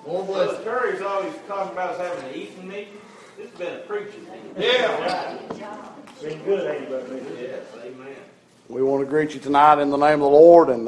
Brother Curry's always talking about us having an eating meeting. This has been a preaching meeting. Yeah. Been good, ain't it, brother? Yes, amen. We want to greet you tonight in the name of the Lord, and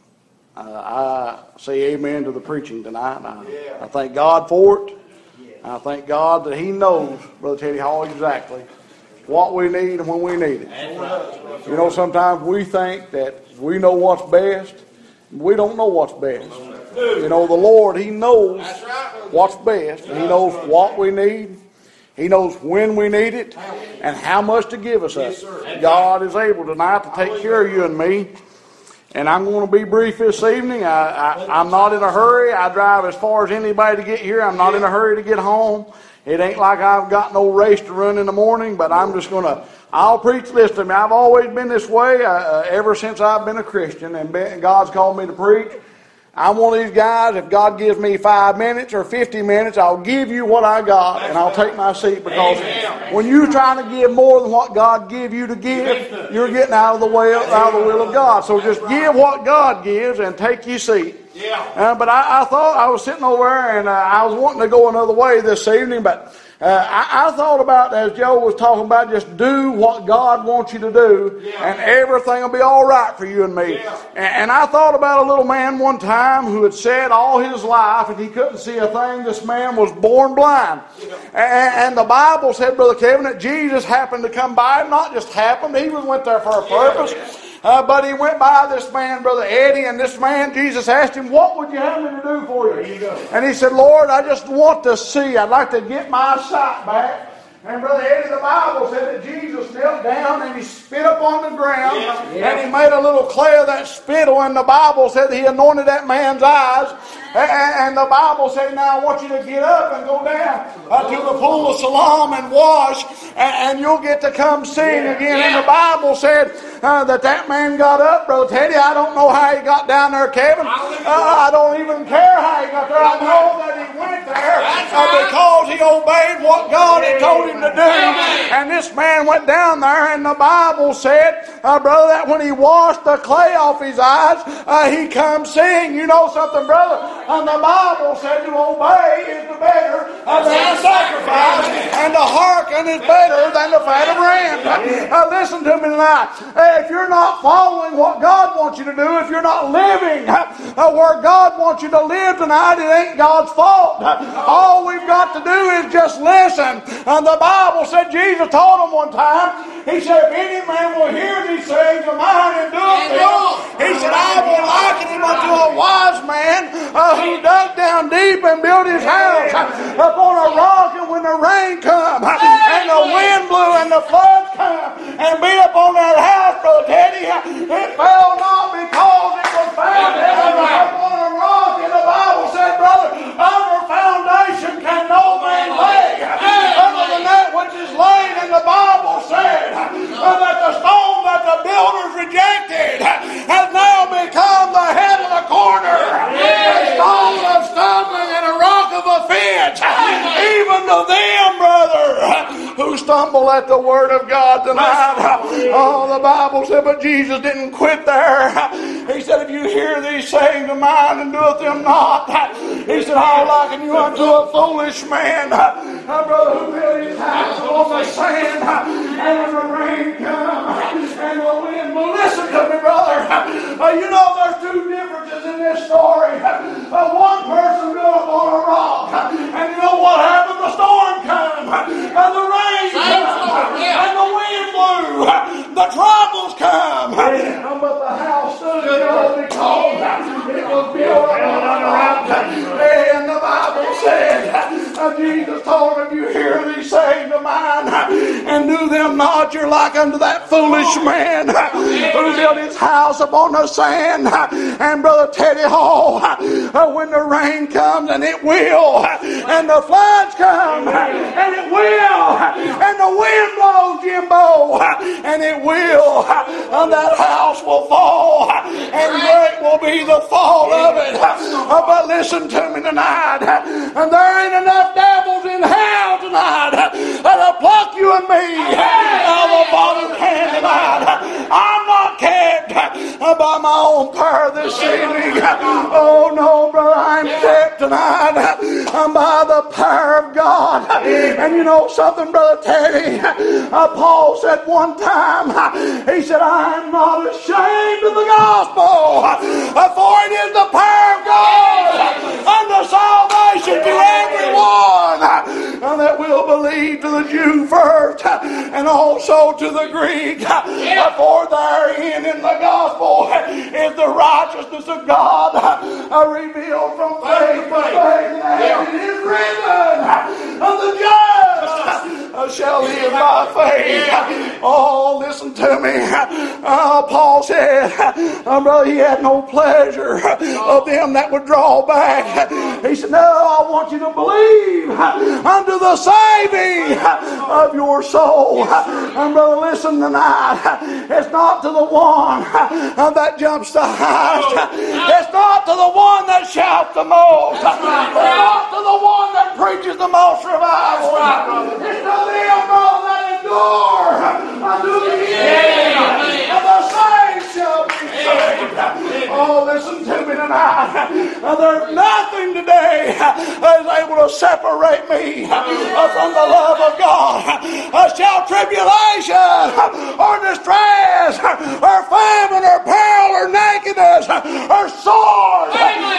I say amen to the preaching tonight. I thank God for it. I thank God that He knows, Brother Teddy Hall, exactly what we need and when we need it. You know, sometimes we think that we know what's best. We don't know what's best. You know, the Lord, He knows what's best. He knows what we need. He knows when we need it and how much to give us it. God is able tonight to take care of you and me. And I'm going to be brief this evening. I'm not in a hurry. I drive as far as anybody to get here. I'm not in a hurry to get home. It ain't like I've got no race to run in the morning, but I'm just going to, I'll preach this to me. I've always been this way ever since I've been a Christian, and God's called me to preach. I'm one of these guys, if God gives me 5 minutes or 50 minutes, I'll give you what I got, and I'll take my seat, because when you're trying to give more than what God give you to give, you're getting out of the will of God. So just give what God gives and take your seat. But I thought, I was sitting over there, and I was wanting to go another way this evening, but I thought about, as Joe was talking about, just do what God wants you to do, and everything will be all right for you and me. And I thought about a little man one time who had said all his life, and he couldn't see a thing. This man was born blind. And the Bible said, Brother Kevin, that Jesus happened to come by. Not just happened, he went there for a purpose. But he went by this man, Brother Eddie, and this man, Jesus asked him, what would you have me to do for you? And he said, Lord, I just want to see. I'd like to get my sight back. And Brother Eddie, the Bible said that Jesus knelt down and He spit upon the ground, and He made a little clay of that spittle, and the Bible said that He anointed that man's eyes. And the Bible said, now I want you to get up and go down to the pool of Siloam and wash, and you'll get to come sing again. And the Bible said that man got up, Brother Teddy. I don't know how he got down there, Kevin. I don't even care how he got there. I know that he went there because he obeyed what God had told him to do. And this man went down there, and the Bible said, brother, that when he washed the clay off his eyes, he come sing. You know something, brother? And the Bible said to obey is the better than the sacrifice, and to hearken is better than the fat of rams. Listen to me tonight. If you're not following what God wants you to do, if you're not living where God wants you to live tonight, it ain't God's fault. All we've got to do is just listen. And the Bible said, Jesus told him one time, He said, if any man will hear these sayings of mine and do them, He said, I will liken him unto a wise man who dug down deep and built his house upon a rock, and when the rain come and the wind blew and the floods come and beat upon that house, Brother Teddy, it fell not because it was founded upon a rock. And the Bible said, brother, other foundation can no man lay other than that which is laid. And the Bible said that the stone that the builders rejected has now become the head of the corner, a stone of stumbling and a rock of offense, even to them, brother, who stumble at the word of God tonight. Oh, the Bible said, but Jesus didn't quit there. He said, if you hear these sayings of mine and doeth them not, He said, I'll liken you unto a foolish man, brother, who built his house on the sand, and when the rain comes and the wind will. Listen to me, brother. You know there's two differences in this story. One person built upon a rock, and you know what happened? The storm came, and the rain came, and the wind blew, the troubles come, but the house stood because it was built upon a rock. And the Bible said, Jesus told him, you hear these sayings of mine and do them not, you're like unto that foolish man who built his house upon the sand. And Brother Teddy Hall, when the rain comes, and it will, and the floods come, and it will, and the wind blows, Jimbo, and it will, and that house will fall, and great will be the fall of it. But listen to me tonight, and there ain't enough devils in hell tonight that'll pluck you and me out of the Father's hand tonight. I'm not kept by my own power this evening. Oh no, brother, I'm kept tonight by the power of God. And you know something, Brother Teddy? Paul said one time, he said, I'm not ashamed of the gospel, for it is the power of God unto salvation to everyone that will believe, to the Jew first, and also to the Greek. For therein in the gospel is the righteousness of God revealed from faith to faith. And it is written, the just shall live by faith. Oh, listen to me. Paul said, brother, he had no pleasure of them that would draw back. He said, no, I want you to believe unto the saving of your soul. And brother, listen tonight. It's not to the one that jumps the highest. It's not to the one that shouts the most. It's not to the one that preaches the most revival. It's to them, brother, that endure unto the end. And the saints shall be saved. Oh, listen to me tonight. There's nothing today that is able to separate me from the love of God. Shall tribulation or distress or famine or peril or nakedness or sword,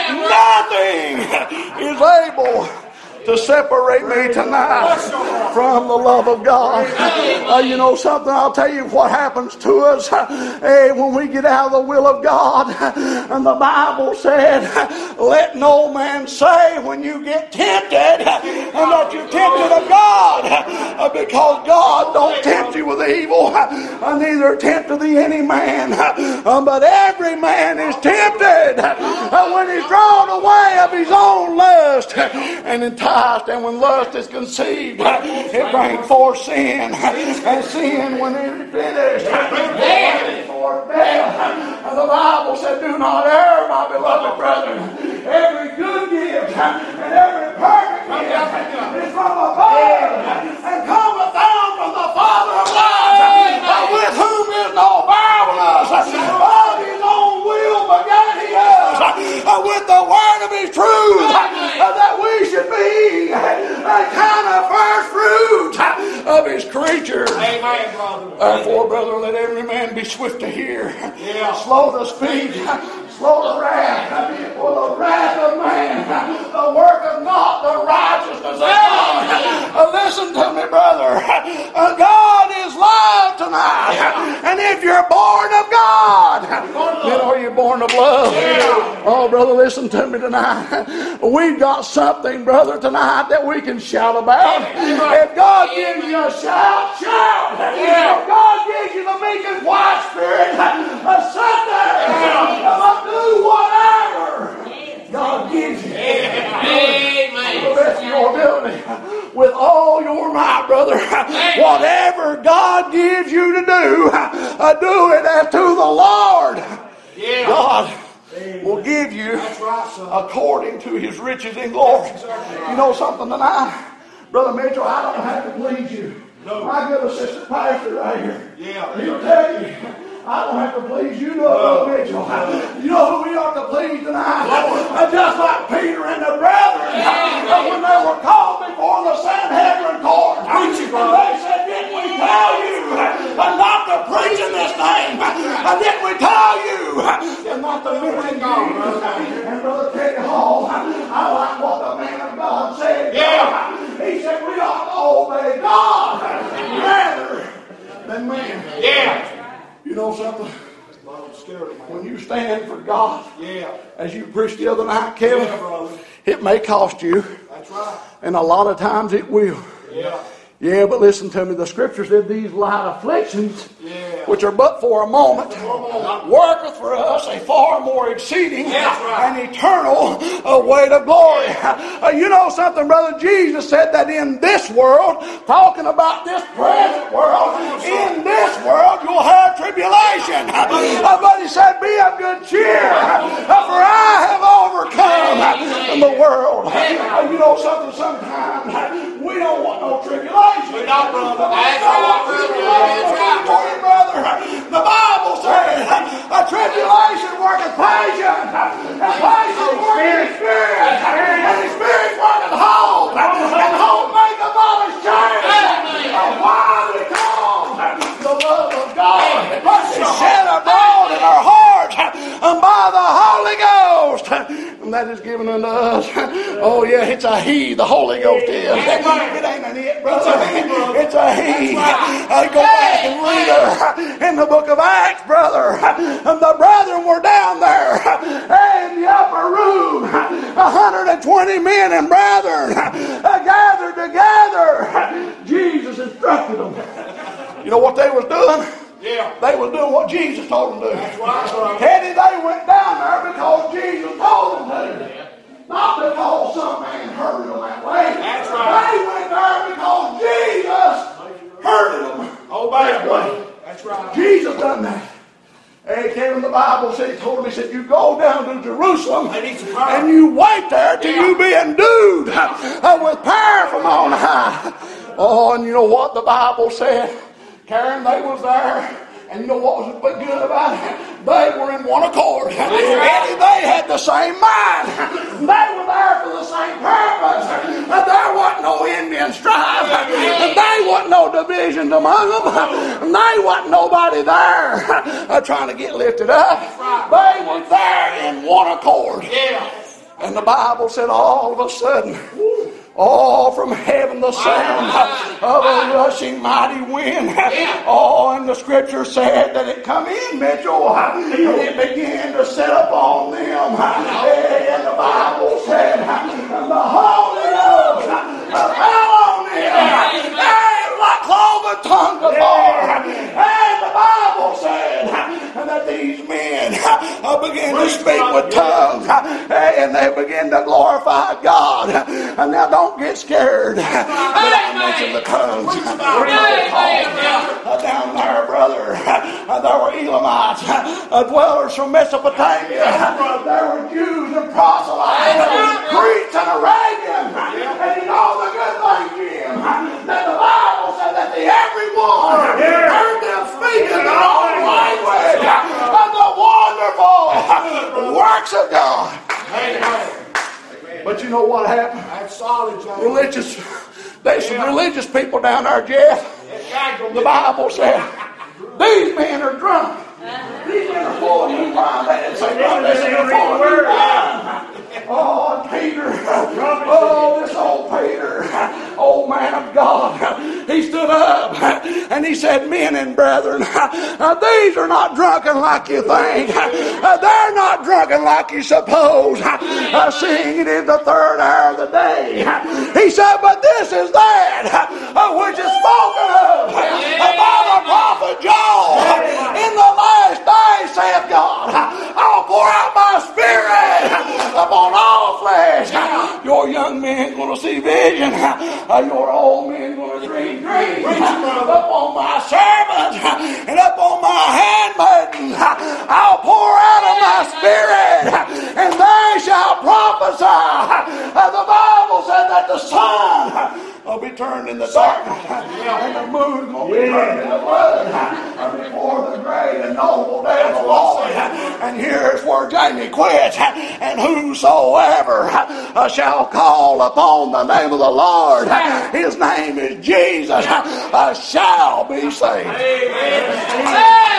nothing is able to separate me tonight from the love of God. You know something? I'll tell you what happens to us when we get out of the will of God. And the Bible said, let no man say when you get tempted and that you're tempted of God, because God don't tempt you with evil, neither tempteth thee any man, but every man is tempted when he's drawn away of his own lust and enticed. And when lust is conceived, it brings forth sin. And sin, when it is finished, brings forth death. And the Bible said, do not err, my beloved brethren. Every good gift and every perfect gift is from above and cometh down from the Father of lights, with whom is no variableness. Of his own will begat he us with the word of his truth, that we should be a kind of first fruit of his creatures. Amen, brother. Therefore, brother, let every man be swift to hear, slow to speak, slow to wrath, for the wrath of man worketh not the righteousness of God. Listen to me, brother. God is love tonight. And if you're born of God, then are you born of love? Oh, brother, listen to me tonight. We've got something, brother, tonight that we can shout about. If God gives you a shout, shout. If God gives you the meek and quiet spirit, sit there and do whatever God gives you. Amen. The best of your ability, with all your might, brother. Whatever God gives you to do it as to the Lord. God will give you according to his riches in glory. You know something tonight? Brother Mitchell, I don't have to please you. My good assistant pastor right here. He'll tell you, I don't have to please you, Brother Mitchell. You know who we ought to please tonight? Just like Peter and the brethren, when they were called before the Sanhedrin court, they said, didn't we tell you not to preach in this name? Didn't we tell you not to mention Jesus? And Brother Teddy Hall, I like what the man of God said. He said we ought to obey God rather than man. You know something? When you stand for God, as you preached the other night, Kevin, it may cost you. That's right. And a lot of times it will. Yeah, but listen to me. The Scripture said these light afflictions, which are but for a moment, worketh for us a far more exceeding and eternal weight of glory. You know something, brother? Jesus said that in this world, talking about this present world, in this world you'll have tribulation. But he said, be of good cheer, for I have overcome the world. You know something? Sometimes we don't want no tribulation. We don't, brother. That's right, brother. Brother, The Bible says, a tribulation worketh patience, and patience worketh experience, and experience worketh hope, and hope maketh not ashamed. Why? Because the love of God is shed abroad in our hearts by the Holy Ghost, and that is given unto us. Oh yeah, it's a He, the Holy Ghost is. It ain't an it, brother. It's a He. Go back and read in the book of Acts, brother. And the brethren were down there in the upper room. 120 men and brethren gathered together. Jesus instructed them. You know what they was doing? Yeah. They was doing what Jesus told them to do. That's right. Teddy, they went down there because Jesus told them to. Not because some man hurted them that way. That's right. They went there because Jesus hurted them. Obey that him. way. That's right. Jesus done that. Hey, Kevin, the Bible said, he told him, he said, you go down to Jerusalem and you wait there till you be endued with power from on high. Oh, and you know what the Bible said? Karen, they was there. And you know what was good about it? They were in one accord. Eddie, they had the same mind. They were there for the same purpose. There wasn't no Indian strife. There wasn't no divisions among them. There wasn't nobody there trying to get lifted up. They were there in one accord. And the Bible said all of a sudden, oh, from heaven the sound of a rushing mighty wind. Oh, and the scripture said that it come in, Mitchell, and it began to set upon them. And the Bible said, and the Holy Ghost fell on them. And like cloven tongue of fire. And the Bible said that these men began to speak with tongues. And they began to glorify God. And now don't get scared when I mention the tongues. Down there, brother, there were Elamites, dwellers from Mesopotamia. There were Jews and proselytes, Greeks and Arabians. And you know the good thing, Jim, that the Bible said that everyone heard them speak in their own language of the wonderful works of God. But you know what happened? There's some religious people down there, Jeff. The Bible said, these men are drunk. These men are full of new wine. They didn't say drunk, they said they're full of new wine. Oh, Peter. Oh, this old Peter. Old man of God. He stood up and he said, men and brethren, these are not drunken like you think. They're not drunken like you suppose. Seeing it is the third hour of the day. He said, but this is that which is spoken of by the prophet Joel. In the last days, saith God, I'll pour out my spirit upon all flesh. Your young men going to see vision. Your old men going to dream dreams. Upon my servants and upon my handmaidens, I'll pour out of my spirit, and they shall prophesy. The Bible said that the sun will be turned into darkness, and the moon will be turned into blood before the great and noble day of the Lord. And here's where Jamie quits. And whosoever shall call upon the name of the Lord, his name is Jesus, shall be saved. Amen.